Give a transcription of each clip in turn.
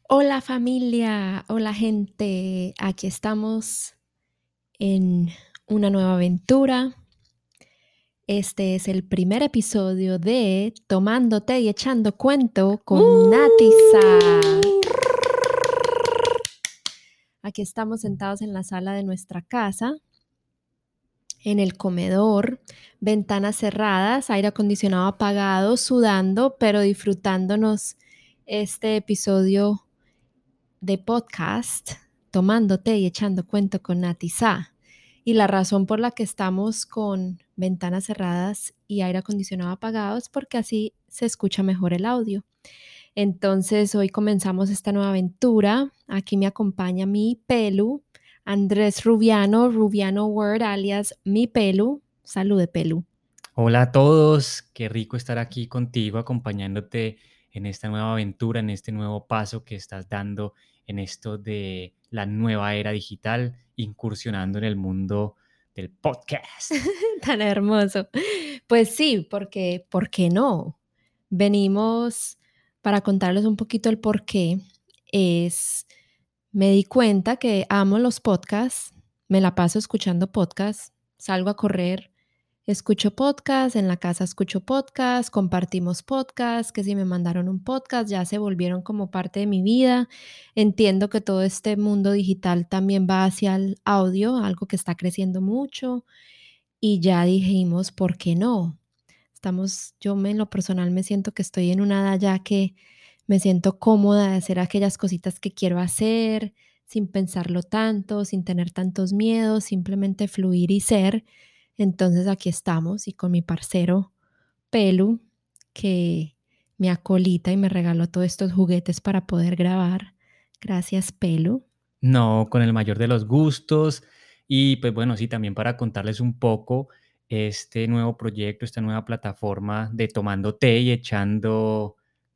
Hola familia, hola gente, aquí estamos en una nueva aventura. Este es el primer episodio de Tomándote y Echando Cuento con Natisa. Aquí estamos sentados en la sala de nuestra casa, en el comedor, ventanas cerradas, aire acondicionado apagado, sudando, pero disfrutándonos este episodio de podcast, Tomándote y Echando Cuento con Natisa. Y la razón por la que estamos con ventanas cerradas y aire acondicionado apagado es porque así se escucha mejor el audio. Entonces hoy comenzamos esta nueva aventura. Aquí me acompaña mi Pelu, Andrés Rubiano, Rubiano Word alias mi Pelu. Salude, Pelu. Hola a todos, qué rico estar aquí contigo acompañándote en esta nueva aventura, en este nuevo paso que estás dando en esto de la nueva era digital, incursionando en el mundo del podcast. Tan hermoso. Pues sí, porque, ¿por qué no? Venimos para contarles un poquito el por qué. Me di cuenta que amo los podcasts, me la paso escuchando podcasts, salgo a correr, escucho podcasts, en la casa escucho podcasts, compartimos podcasts, que si me mandaron un podcast ya se volvieron como parte de mi vida. Entiendo que todo este mundo digital también va hacia el audio, algo que está creciendo mucho y ya dijimos, ¿por qué no? En lo personal me siento que estoy en una edad ya que me siento cómoda de hacer aquellas cositas que quiero hacer, sin pensarlo tanto, sin tener tantos miedos, simplemente fluir y ser. Entonces aquí estamos y con mi parcero Pelu, que me acolita y me regaló todos estos juguetes para poder grabar. Gracias, Pelu. No, con el mayor de los gustos y pues bueno, sí, también para contarles un poco este nuevo proyecto, esta nueva plataforma de Tomando Té y Echando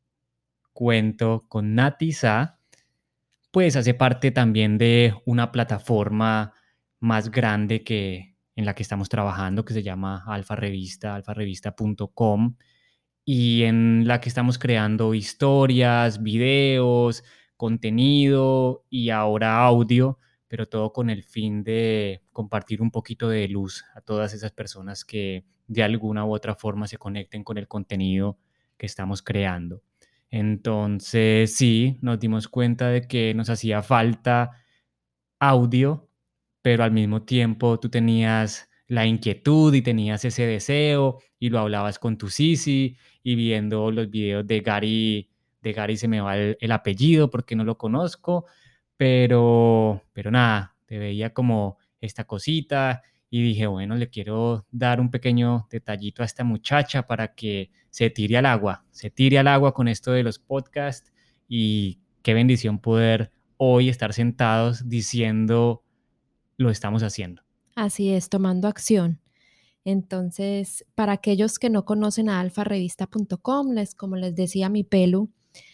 Cuento con Nati Sa. Pues hace parte también de una plataforma más grande que en la que estamos trabajando, que se llama Alfa Revista, alfarevista.com, y en la que estamos creando historias, videos, contenido y ahora audio, pero todo con el fin de compartir un poquito de luz a todas esas personas que de alguna u otra forma se conecten con el contenido que estamos creando. Entonces, sí, nos dimos cuenta de que nos hacía falta audio, pero al mismo tiempo tú tenías la inquietud y tenías ese deseo y lo hablabas con tu Sisi y viendo los videos de Gary se me va el apellido porque no lo conozco, pero nada, te veía como esta cosita y dije, bueno, le quiero dar un pequeño detallito a esta muchacha para que se tire al agua con esto de los podcasts y qué bendición poder hoy estar sentados diciendo lo estamos haciendo. Así es, tomando acción. Entonces, para aquellos que no conocen a alfarevista.com, como les decía mi Pelu,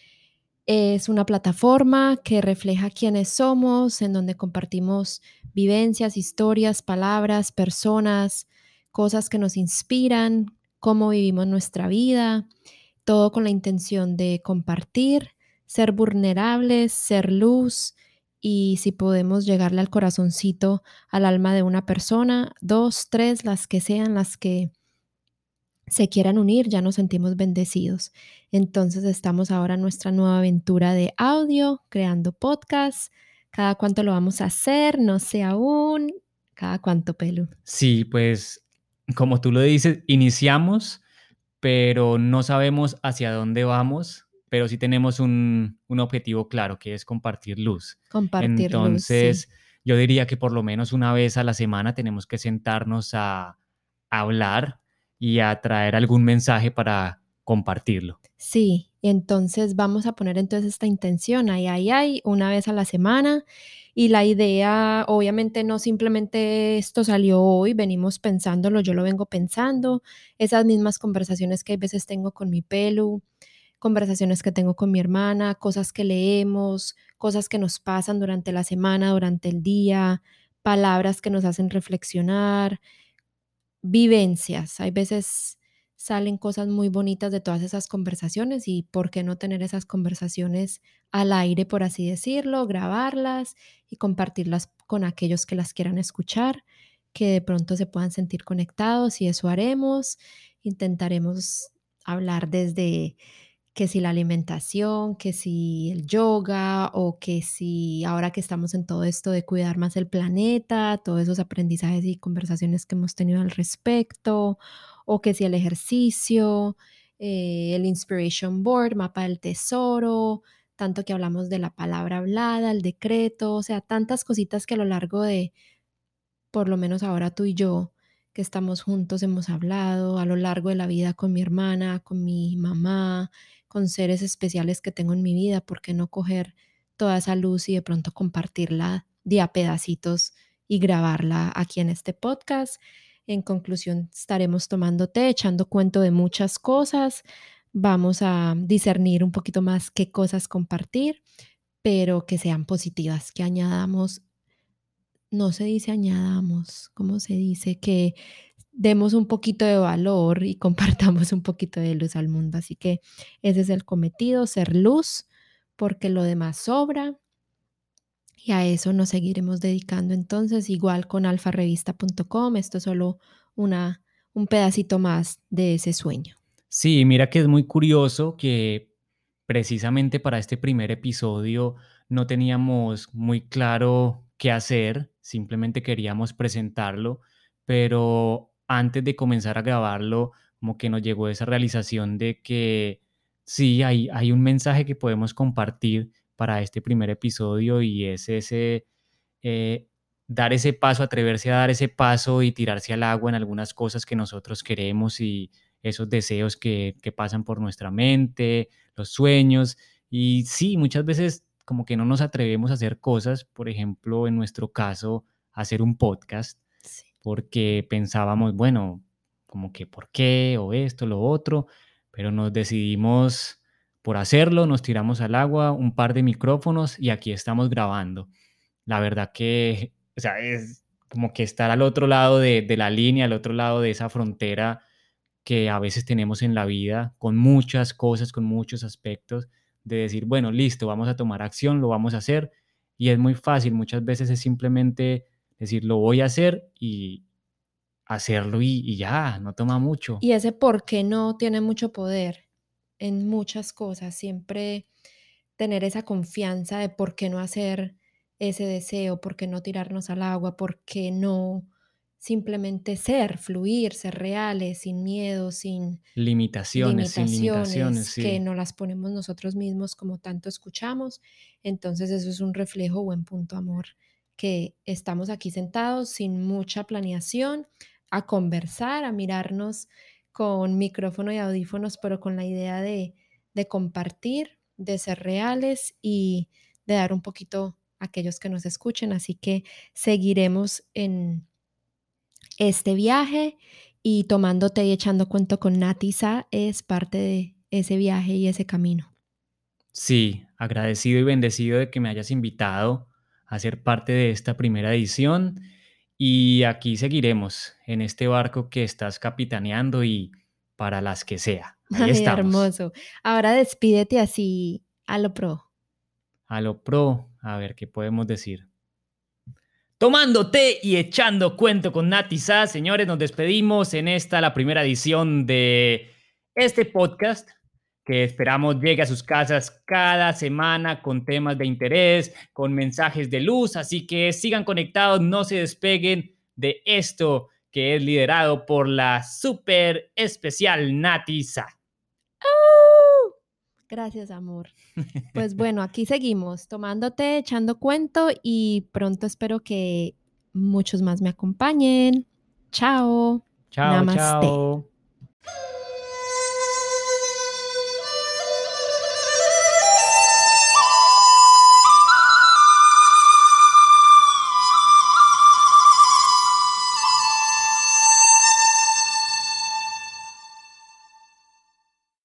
es una plataforma que refleja quiénes somos, en donde compartimos vivencias, historias, palabras, personas, cosas que nos inspiran, cómo vivimos nuestra vida, todo con la intención de compartir, ser vulnerables, ser luz y si podemos llegarle al corazoncito, al alma de una persona, dos, tres, las que sean, las que se quieran unir, ya nos sentimos bendecidos. Entonces estamos ahora en nuestra nueva aventura de audio, creando podcasts. ¿Cada cuánto lo vamos a hacer? No sé aún. ¿Cada cuánto, Pelu? Sí, pues como tú lo dices, iniciamos, pero no sabemos hacia dónde vamos, pero sí tenemos un objetivo claro, que es compartir luz. Compartir luz, sí. Entonces, yo diría que por lo menos una vez a la semana tenemos que sentarnos a hablar y a traer algún mensaje para compartirlo. Sí, entonces vamos a poner entonces esta intención, una vez a la semana. Y la idea, obviamente, no simplemente esto salió hoy, venimos pensándolo, yo lo vengo pensando, esas mismas conversaciones que a veces tengo con mi Pelu, conversaciones que tengo con mi hermana, cosas que leemos, cosas que nos pasan durante la semana, durante el día, palabras que nos hacen reflexionar, vivencias. Hay veces salen cosas muy bonitas de todas esas conversaciones y por qué no tener esas conversaciones al aire, por así decirlo, grabarlas y compartirlas con aquellos que las quieran escuchar, que de pronto se puedan sentir conectados y eso haremos. Intentaremos hablar desde que si la alimentación, que si el yoga o que si ahora que estamos en todo esto de cuidar más el planeta, todos esos aprendizajes y conversaciones que hemos tenido al respecto, o que si el ejercicio, el inspiration board, mapa del tesoro, tanto que hablamos de la palabra hablada, el decreto, o sea, tantas cositas que a lo largo de por lo menos ahora tú y yo, que estamos juntos, hemos hablado a lo largo de la vida con mi hermana, con mi mamá, con seres especiales que tengo en mi vida. ¿Por qué no coger toda esa luz y de pronto compartirla de a pedacitos y grabarla aquí en este podcast? En conclusión, estaremos tomando té, echando cuento de muchas cosas. Vamos a discernir un poquito más qué cosas compartir, pero que sean positivas, que añadamos, no se dice añadamos, ¿cómo se dice? Que demos un poquito de valor y compartamos un poquito de luz al mundo. Así que ese es el cometido, ser luz, porque lo demás sobra y a eso nos seguiremos dedicando. Entonces, igual con alfarrevista.com, esto es solo una, un pedacito más de ese sueño. Sí, mira que es muy curioso que precisamente para este primer episodio no teníamos muy claro qué hacer, simplemente queríamos presentarlo, pero antes de comenzar a grabarlo, como que nos llegó esa realización de que sí, hay un mensaje que podemos compartir para este primer episodio y es ese, eh, dar ese paso, atreverse a dar ese paso y tirarse al agua en algunas cosas que nosotros queremos y esos deseos que pasan por nuestra mente, los sueños. Y sí, muchas veces como que no nos atrevemos a hacer cosas, por ejemplo, en nuestro caso, hacer un podcast, Sí. porque pensábamos, bueno, como que por qué, o esto, lo otro, pero nos decidimos por hacerlo, nos tiramos al agua, un par de micrófonos y aquí estamos grabando. La verdad que, o sea, es como que estar al otro lado de la línea, al otro lado de esa frontera que a veces tenemos en la vida, con muchas cosas, con muchos aspectos, de decir, bueno, listo, vamos a tomar acción, lo vamos a hacer, y es muy fácil, muchas veces es simplemente decir, lo voy a hacer y hacerlo y ya, no toma mucho. Y ese por qué no tiene mucho poder en muchas cosas. Siempre tener esa confianza de por qué no hacer ese deseo, por qué no tirarnos al agua, por qué no simplemente ser, fluir, ser reales, sin miedo, sin Limitaciones, sin limitaciones, limitaciones que sí. no las ponemos nosotros mismos como tanto escuchamos. Entonces eso es un reflejo, buen punto, amor, que estamos aquí sentados sin mucha planeación, a conversar, a mirarnos con micrófono y audífonos, pero con la idea de compartir, de ser reales y de dar un poquito a aquellos que nos escuchen. Así que seguiremos en este viaje y tomándote y echando cuento con Nati Sa es parte de ese viaje y ese camino. Sí, agradecido y bendecido de que me hayas invitado a ser parte de esta primera edición y aquí seguiremos en este barco que estás capitaneando y para las que sea. Ahí Ay, estamos. hermoso. Ahora despídete así a lo pro. A lo pro, a ver qué podemos decir. Tomando té y echando cuento con Nati Sa, señores, nos despedimos en esta, la primera edición de este podcast que esperamos llegue a sus casas cada semana con temas de interés, con mensajes de luz, así que sigan conectados, no se despeguen de esto que es liderado por la súper especial Nati Sa. ¡Au! Gracias, amor. Pues bueno, aquí seguimos tomándote, echando cuento y pronto espero que muchos más me acompañen. Chao. Chao, Namaste. chao.